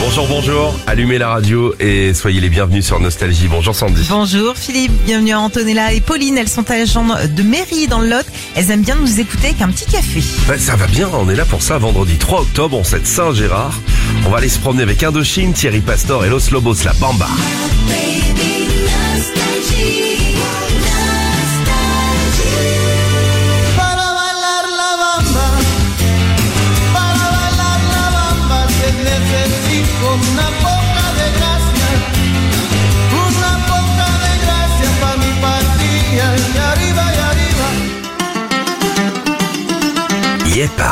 Bonjour, allumez la radio et soyez les bienvenus sur Nostalgie. Bonjour Sandy. Bonjour Philippe, bienvenue à Antonella et Pauline. Elles sont agents de mairie dans le Lot. Elles aiment bien nous écouter avec un petit café. Ça va bien, on est là pour ça vendredi 3 octobre, on sait Saint-Gérard. On va aller se promener avec Indochine, Thierry Pastor et Los Lobos, la Bamba. Yepa.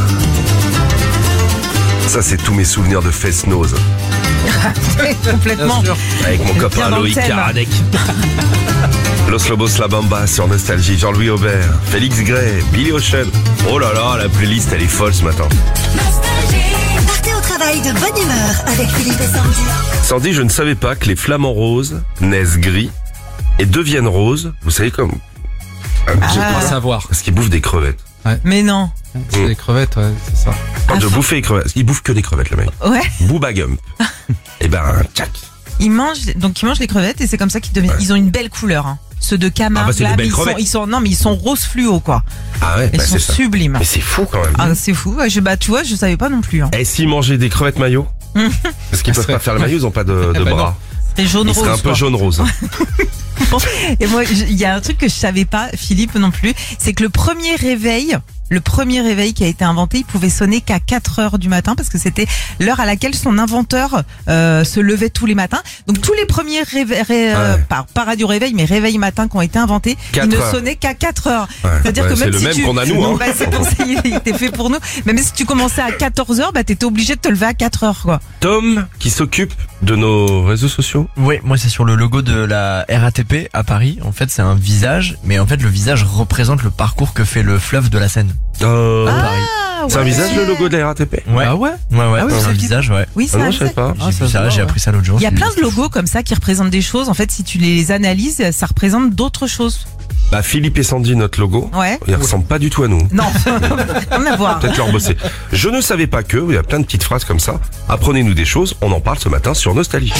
Ça c'est tous mes souvenirs de Fest-Nose. Complètement. Avec mon copain Bien dans le Loïc thème. Karadec. Los Lobos, la Bamba sur Nostalgie. Jean-Louis Aubert, Félix Gray, Billy Ocean. Oh là là, la playlist elle est folle ce matin. Partez au travail de bonne humeur avec Philippe et Sandy. Sandy, je ne savais pas que les flamants roses naissent gris et deviennent roses. Vous savez comme... J'ai pas à savoir. Parce qu'ils bouffent des crevettes. Mais non. C'est des crevettes, ouais, c'est ça. Quand je bouffais les crevettes, il bouffe que des crevettes le mec. Ouais. Booba Gump. Et ben, tchac. Ils mangent les crevettes et c'est comme ça qu'ils deviennent. Ils ont une belle couleur. Hein. Ceux de Camargue, Ah bah, c'est des là, belles mais crevettes. ils sont rose fluo quoi. Ah ouais, Ils bah, sont c'est ça. sublimes. Mais c'est fou quand même. Ah, c'est fou. Ouais, tu vois, je savais pas non plus. Hein. Et s'ils mangeaient des crevettes maillot? Parce qu'ils peuvent pas faire le maillot, ils ont pas de bah bras. C'est jaune Ils rose. seraient un peu quoi. jaune-rose. Et moi, il y a un truc que je savais pas, Philippe non plus, c'est que le premier réveil qui a été inventé, il pouvait sonner qu'à 4 heures du matin parce que c'était l'heure à laquelle son inventeur se levait tous les matins. Donc tous les premiers pas radio réveil, mais réveil matin qui ont été inventés, 4 ils ne heures. sonnaient qu'à 4 heures. Ouais. C'est-à-dire Ouais, que c'est même le si même qu'on a nous. Non, Hein. bah, c'est pour ça il était fait pour nous. Même si tu commençais à 14 heures, bah t'étais obligé de te lever à 4 heures quoi. Tom, qui s'occupe de nos réseaux sociaux. Oui, moi c'est sur le logo de la RATP à Paris. En fait, c'est un visage, mais en fait le visage représente le parcours que fait le fleuve de la Seine. Paris. C'est un visage le logo de la RATP? Ouais. Ah ouais? Ouais, Ah oui, c'est c'est un le visage, ouais. Oui, Ah ça. non, je savais pas. J'ai vu ça, j'ai appris ça l'autre jour. Il y a plein de logos comme ça qui représentent des choses. En fait, si tu les analyses, ça représente d'autres choses. Bah, Philippe et Sandy, notre logo. Ouais. Il ressemble pas du tout à nous. Non, rien à voir. Peut-être leur bosser. Je ne savais pas que, il y a plein de petites phrases comme ça. Apprenez-nous des choses, on en parle ce matin sur Nostalgie.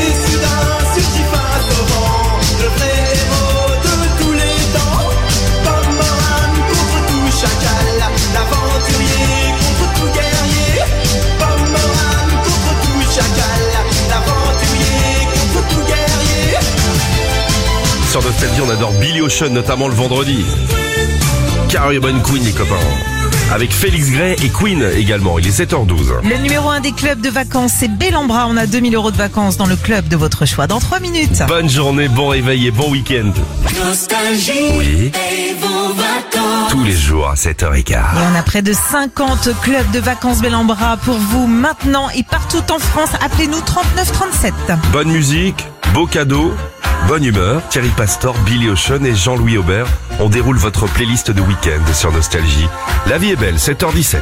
Sur Nostalgie, on adore Billy Ocean, notamment le vendredi. Caribbean Queen, les copains. Avec Félix Gray et Queen également. Il est 7h12. Le numéro 1 des clubs de vacances, c'est Bellambra. On a 2000 € de vacances dans le club de votre choix. Dans 3 minutes. Bonne journée, bon réveil et bon week-end. Oui. Tous les jours à 7h15. Et on a près de 50 clubs de vacances Bellambra pour vous maintenant et partout en France. Appelez-nous 39 37. Bonne musique, beau cadeau, bonne humeur. Thierry Pastor, Billy Ocean et Jean-Louis Aubert. On déroule votre playlist de week-end sur Nostalgie. La vie est belle, 7h17.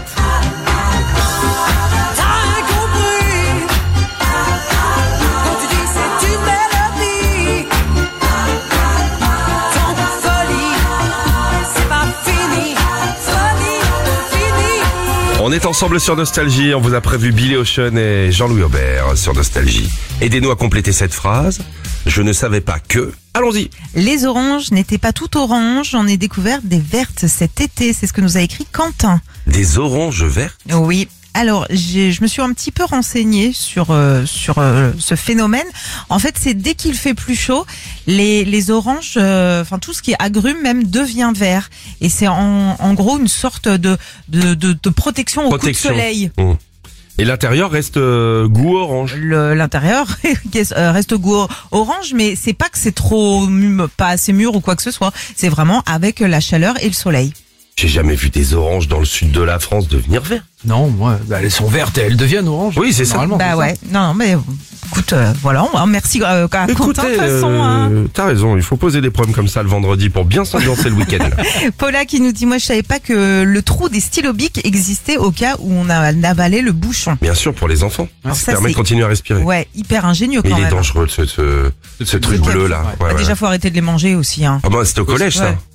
On est ensemble sur Nostalgie, on vous a prévu Billy Ocean et Jean-Louis Aubert sur Nostalgie. Aidez-nous à compléter cette phrase. Je ne savais pas que... Allons-y. Les oranges n'étaient pas toutes oranges. J'en ai découvert des vertes cet été. C'est ce que nous a écrit Quentin. Des oranges vertes. Oui. Alors, je me suis un petit peu renseignée sur ce phénomène. En fait, c'est dès qu'il fait plus chaud, les oranges, enfin tout ce qui est agrumes même devient vert. Et c'est en gros une sorte de protection au coup de soleil. Mmh. Et l'intérieur reste goût orange. L'intérieur reste goût orange, mais c'est pas que c'est trop pas assez mûr ou quoi que ce soit. C'est vraiment avec la chaleur et le soleil. J'ai jamais vu des oranges dans le sud de la France devenir vertes. Non, moi, bah, elles sont vertes et elles deviennent oranges. Oui, c'est ça. Normalement, Bah c'est ouais. Non, mais écoute, voilà. Merci à Quentin de toute façon. Hein. T'as raison, il faut poser des problèmes comme ça le vendredi pour bien s'ambiancer le week-end. Paula qui nous dit, moi je savais pas que le trou des stylos bics existait au cas où on a avalé le bouchon. Bien sûr, pour les enfants. Alors Ça ça, permet de c'est- continuer à respirer. Ouais, hyper ingénieux Mais quand il est même. dangereux ce truc bleu là. Ouais. Ouais, ouais. Déjà faut arrêter de les manger aussi. Hein. Ah bah c'était au collège ça. Ouais.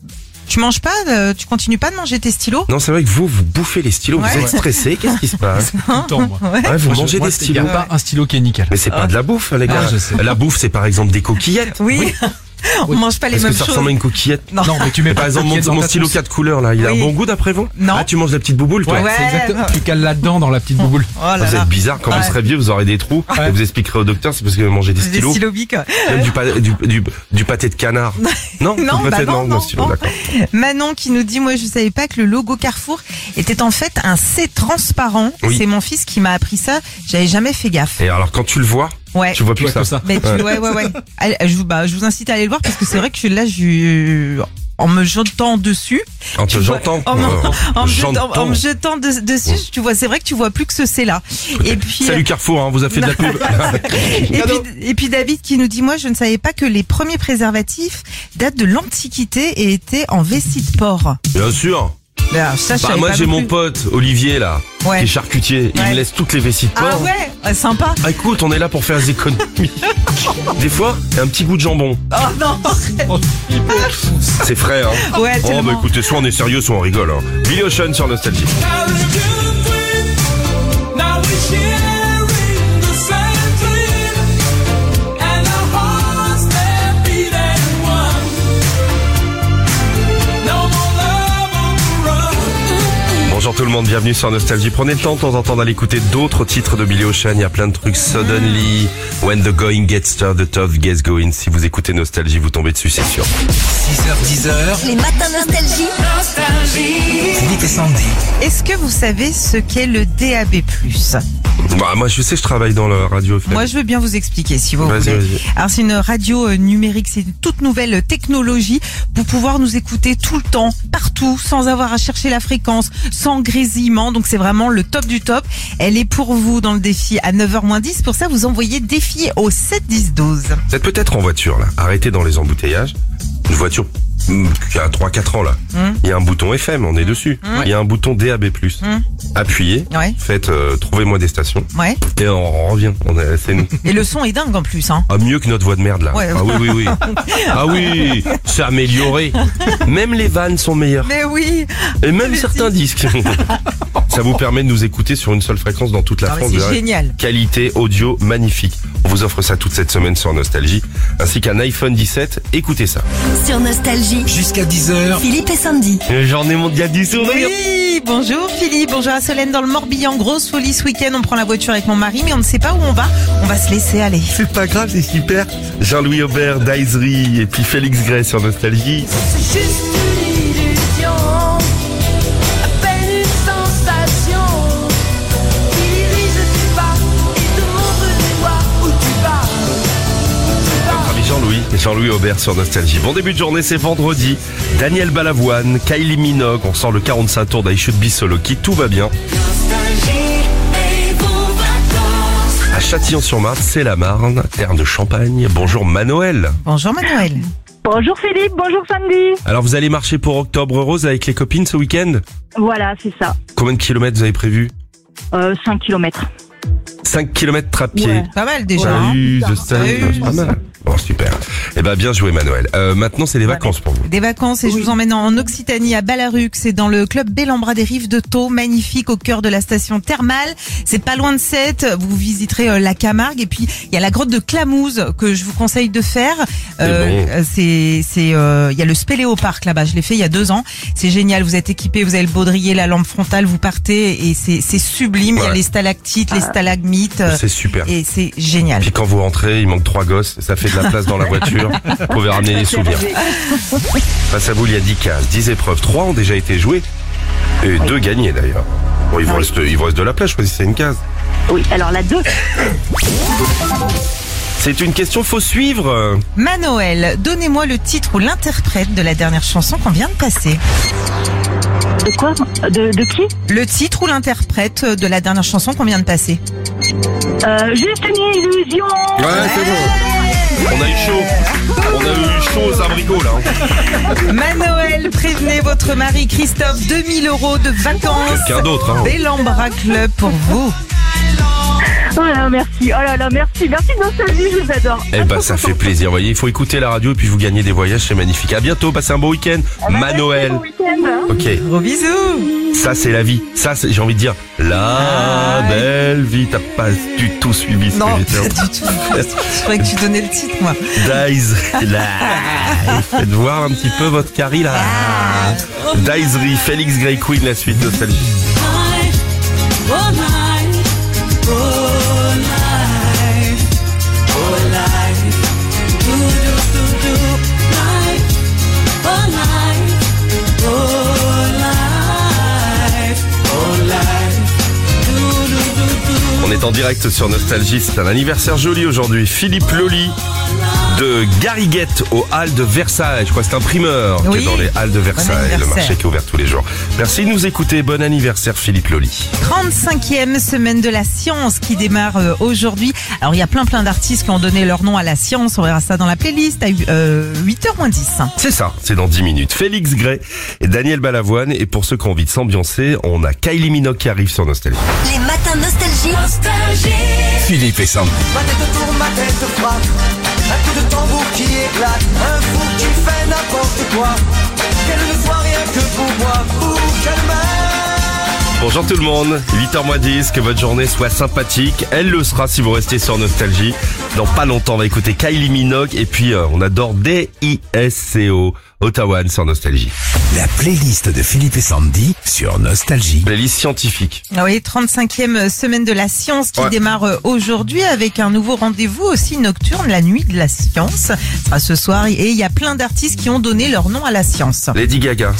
Tu manges pas, tu continues pas de manger tes stylos? Non, c'est vrai que vous bouffez les stylos, Ouais. vous êtes stressé, qu'est-ce qui se passe? Tout le temps, moi. Ouais. Ouais, vous Moi, mangez moi, des il y stylos. a pas un stylo qui est nickel. Mais c'est pas de la bouffe, les gars. Ah, je sais. La bouffe, c'est par exemple des coquillettes. Oui. On mange pas les Est-ce que mêmes ça choses. ressemble à une coquillette? Non. Non, mais tu mets Par pas exemple, mon stylo 4 couleurs, là, il a Oui. un bon goût d'après vous? Non. Ah, tu manges la petite bouboule, toi? Ouais, Ouais. c'est exactement. Tu cales là-dedans dans la petite bouboule. Oh là Vous là. êtes bizarre, quand vous Ouais. serez vieux, vous aurez des trous, Ouais. et vous expliquerez au docteur, c'est parce que vous mangez des Des stylos. stylos bic. Même du pâté de canard. Non, Non, du pâté bah non, non, non, stylo, non. d'accord. Manon qui nous dit, moi je savais pas que le logo Carrefour était en fait un C transparent. Oui. C'est mon fils qui m'a appris ça. J'avais jamais fait gaffe. Et alors, quand tu le vois, Ouais. tu vois plus Ouais, ça. que ça. Mais ouais. Allez, je vous incite à aller le voir parce que c'est vrai que là, en me jetant dessus, J'entends. en me jetant dessus, tu vois, c'est vrai que tu vois plus que ce C là. Et puis, Salut Carrefour, on vous a fait de la pub. et puis David qui nous dit, moi je ne savais pas que les premiers préservatifs datent de l'Antiquité et étaient en vessie de porc. Bien sûr. Alors, ça, je Bah, savais moi pas j'ai non mon plus. pote Olivier là, Ouais. qui est charcutier, il Ouais. me laisse toutes les vessies de Ah porc. ouais, sympa. Ah, écoute, on est là pour faire des économies. Des fois, il y a un petit goût de jambon. Oh non. C'est frais, hein. Ouais, Oh, tellement. bah écoutez, soit on est sérieux, soit on rigole. Hein. Billy Ocean sur Nostalgie. Bonjour tout le monde, bienvenue sur Nostalgie. Prenez le temps de temps en temps d'aller écouter d'autres titres de Billy Ocean. Il y a plein de trucs. Suddenly, When the Going Gets Tough, the Tough Gets Going. Si vous écoutez Nostalgie, vous tombez dessus, c'est sûr. 6h, 10h, Les matins nostalgie. Philippe et Sandy. Est-ce que vous savez ce qu'est le DAB+? Bah, moi, je sais, je travaille dans la radio. Moi, je veux bien vous expliquer si vous Vas-y, voulez. vas-y. Alors, c'est une radio numérique, c'est une toute nouvelle technologie pour pouvoir nous écouter tout le temps, partout, sans avoir à chercher la fréquence, sans grésillement. Donc, c'est vraiment le top du top. Elle est pour vous dans le défi à 9h-10. Pour ça, vous envoyez défi au 7 10 12. Vous êtes peut-être en voiture, là, arrêtez dans les embouteillages. Une voiture qui a 3-4 ans, là. Il y a un bouton FM, on est dessus. Il y a un bouton DAB+. Appuyez, Ouais. faites trouvez-moi des stations, Ouais. et on revient. C'est nous. Et le son est dingue en plus, hein. Ah, mieux que notre voix de merde, là. Ouais. Ah oui. Ah oui, c'est amélioré. Même les vannes sont meilleures. Mais oui. Et même Mais certains si. disques. Ça vous permet de nous écouter sur une seule fréquence dans toute la Ah, mais France. c'est Vous verrez. génial. Qualité audio magnifique. On vous offre ça toute cette semaine sur Nostalgie, ainsi qu'un iPhone 17. Écoutez ça. Sur Nostalgie. Jusqu'à 10h, Philippe et Sandy. Journée mondiale du sourire. Oui, bonjour Philippe, bonjour à Solène dans le Morbihan, grosse folie ce week-end, on prend la voiture avec mon mari mais on ne sait pas où on va se laisser aller. C'est pas grave, c'est super. Jean-Louis Aubert, Daisery et puis Félix Gray sur Nostalgie. C'est juste une illusion, à peine une sensation. Qui dirige tes pas et te montre du doigt où tu vas. Notre ami Jean-Louis Aubert sur Nostalgie. Bon début de journée, c'est vendredi. Daniel Balavoine, Kylie Minogue, on sort le 45 tours d'I Should Be Solo Kid, tout va bien. À Châtillon-sur-Marne, c'est la Marne, terre de Champagne. Bonjour Manoël. Bonjour Manuel. Bonjour Philippe, bonjour Sandy. Alors vous allez marcher pour Octobre Rose avec les copines ce week-end? Voilà, c'est ça. Combien de kilomètres vous avez prévu? 5 km. 5 kilomètres à-pied. Ouais. Pas mal déjà. hein. Salut, je sais, Salut. c'est pas mal. Bon, super. Eh ben, bien joué, Manuel. Maintenant, c'est les vacances pour vous. Des vacances et je vous emmène en Occitanie à Ballaruc, c'est dans le club Bellambra des Rives de Thau, magnifique au cœur de la station thermale. C'est pas loin de Sète, vous visiterez la Camargue et puis il y a la grotte de Clamouze que je vous conseille de faire. Il y a le Spéléoparc là-bas, je l'ai fait il y a 2 ans. C'est génial, vous êtes équipés, vous avez le baudrier, la lampe frontale, vous partez et c'est sublime. Il y a Ouais. les stalactites, les stalagmites C'est super. et c'est génial. Puis quand vous rentrez, il manque 3 gosses, ça fait de la place dans la voiture. Vous pouvez ramener les souvenirs. Face à vous, il y a 10 cases, 10 épreuves. 3 ont déjà été jouées. Et 2 gagnés d'ailleurs. Bon, il vous reste de la place, choisissez une case. Oui, alors la 2. C'est une question, faut suivre. Manoël, donnez-moi le titre ou l'interprète de la dernière chanson qu'on vient de passer. De quoi de qui Le titre ou l'interprète de la dernière chanson qu'on vient de passer. Juste une illusion. Ouais, c'est bon. On a eu chaud. On a eu chaud aux abricots là. Manoël, prévenez votre mari Christophe, 2000 € de vacances. Quelqu'un d'autre, hein. Bellambra Club pour vous. Voilà, merci. Oh là là, merci de Nostalgie, je vous adore. Eh ben, ça fait plaisir. Vous voyez, il faut écouter la radio et puis vous gagnez des voyages, c'est magnifique. À bientôt, passez un bon week-end. Manoël. Bon week-end. Ok. Gros bisous. Ça, c'est la vie. Ça, j'ai envie de dire, la belle vie. T'as pas du tout suivi ce Non, que pas j'étais du tout. Je croyais que tu donnais le titre, moi. Daisery. Faites voir un petit peu votre Carrie, là. Daisery, Félix Grey Queen, la suite Nostalgie. On est en direct sur Nostalgie, c'est un anniversaire joli aujourd'hui. Philippe Loli de Garriguette aux Halles de Versailles. Je crois que c'est un primeur qui est dans les Halles de Versailles, le marché qui est ouvert tous les jours. Merci de nous écouter, bon anniversaire Philippe Loli. 35e semaine de la science qui démarre aujourd'hui. Alors il y a plein d'artistes qui ont donné leur nom à la science, on verra ça dans la playlist à 8h moins 10. C'est ça, c'est dans 10 minutes. Félix Grey et Daniel Balavoine. Et pour ceux qui ont envie de s'ambiancer, on a Kylie Minogue qui arrive sur Nostalgie. Les matins Nostalgie. Philippe et Sandy. Ma tête tourne, ma tête frappe. Un coup de tambour qui éclate. Un fou qui fait n'importe quoi. Qu'elle ne soit rien que pour moi. Ou qu'elle m'aime. Bonjour tout le monde, 8h moins 10, que votre journée soit sympathique. Elle le sera si vous restez sur Nostalgie. Dans pas longtemps, on va écouter Kylie Minogue. Et puis, on adore DISCO, Ottawa sur Nostalgie. La playlist de Philippe et Sandy sur Nostalgie. Playlist scientifique. Ah oui, 35e semaine de la science qui démarre aujourd'hui avec un nouveau rendez-vous aussi nocturne, la nuit de la science. Ça sera ce soir et il y a plein d'artistes qui ont donné leur nom à la science. Lady Gaga.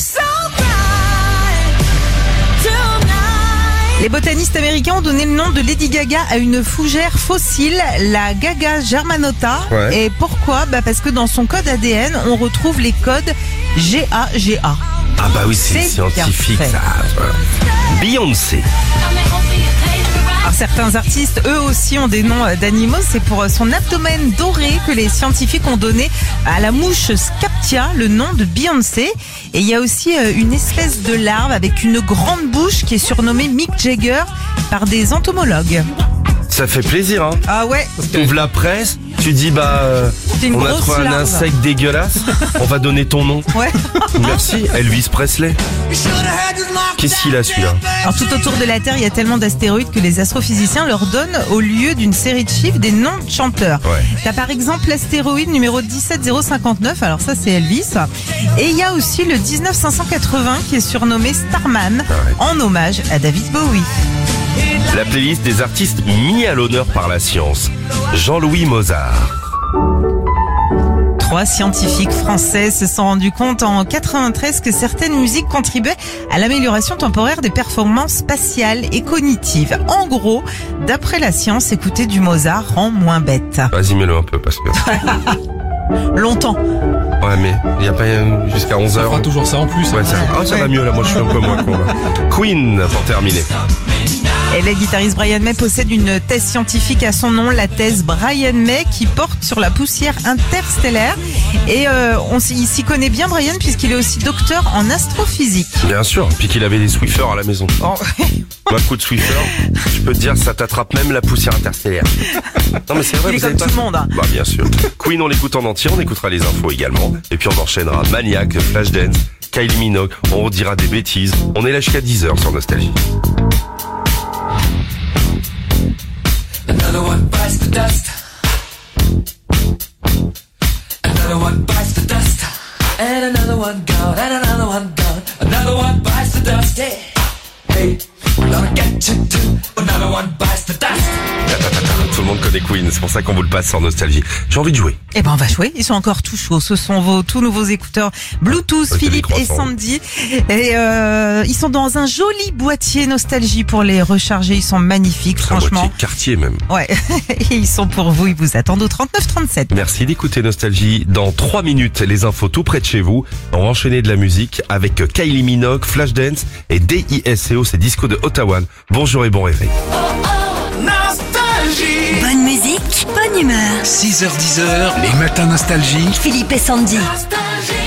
Les botanistes américains ont donné le nom de Lady Gaga à une fougère fossile, la Gaga germanota. Ouais. Et pourquoi ? Parce que dans son code ADN, on retrouve les codes GAGA. Ah bah oui, c'est scientifique bien fait. ça. Beyoncé. Alors certains artistes, eux aussi, ont des noms d'animaux. C'est pour son abdomen doré que les scientifiques ont donné à la mouche Scaptia le nom de Beyoncé. Et il y a aussi une espèce de larve avec une grande bouche qui est surnommée Mick Jagger par des entomologues. Ça fait plaisir, hein. Ah ouais. T'ouvres la presse, tu dis C'est une on a grosse trouvé un larve. insecte dégueulasse, on va donner ton nom. Ouais. Merci, Elvis Presley. Qu'est-ce qu'il a celui-là? Alors tout autour de la Terre, il y a tellement d'astéroïdes que les astrophysiciens leur donnent au lieu d'une série de chiffres des noms de chanteurs. Ouais. T'as par exemple l'astéroïde numéro 17059, alors ça c'est Elvis. Et il y a aussi le 19580 qui est surnommé Starman en hommage à David Bowie. La playlist des artistes mis à l'honneur par la science. Jean-Louis Mozart. 3 scientifiques français se sont rendus compte en 93 que certaines musiques contribuaient à l'amélioration temporaire des performances spatiales et cognitives. En d'après la science, écouter du Mozart rend moins bête. Vas-y, mets-le un peu parce que... Longtemps. Ouais, mais il n'y a pas jusqu'à 11h. Ça fera toujours ça en plus. Ouais, ça va mieux là, moi je suis un peu moins con là. Queen pour terminer. Et le guitariste Brian May possède une thèse scientifique à son nom, la thèse Brian May, qui porte sur la poussière interstellaire. Et il s'y connaît bien, Brian, puisqu'il est aussi docteur en astrophysique. Bien sûr, puis qu'il avait des Swiffers à la maison. Oh. Un coup de Swiffer, je peux te dire, ça t'attrape même la poussière interstellaire. Non mais c'est vrai, Il est vous savez comme tout le monde. Hein. Bah bien sûr. Queen, on l'écoute en entier, on écoutera les infos également. Et puis on enchaînera Maniac, Flashdance, Kylie Minogue, on redira des bêtises. On est là jusqu'à 10h sur Nostalgie. Another one bites the dust. Another one bites the dust. And another one gone. And another one gone. Another one bites the dust. Yeah. Hey, gonna get you too. Another one bites the dust. Tout le monde connaît Queen, c'est pour ça qu'on vous le passe sur Nostalgie. J'ai envie de jouer. Eh ben on va jouer, ils sont encore tout chauds. Ce sont vos tout nouveaux écouteurs Bluetooth, Avec Philippe des et croissants. Sandy. Et ils sont dans un joli boîtier Nostalgie pour les recharger. Ils sont magnifiques, C'est un franchement. boîtier quartier même. Ouais, et ils sont pour vous, ils vous attendent au 3937. Merci d'écouter Nostalgie. Dans 3 minutes, les infos tout près de chez vous. On va enchaîner de la musique avec Kylie Minogue, Flashdance et DISCO, c'est Disco de Ottawa. Bonjour et bon réveil. Nostalgie. Bonne musique, bonne humeur. 6h10, les matins Nostalgie. Philippe et Sandy. Nostalgie.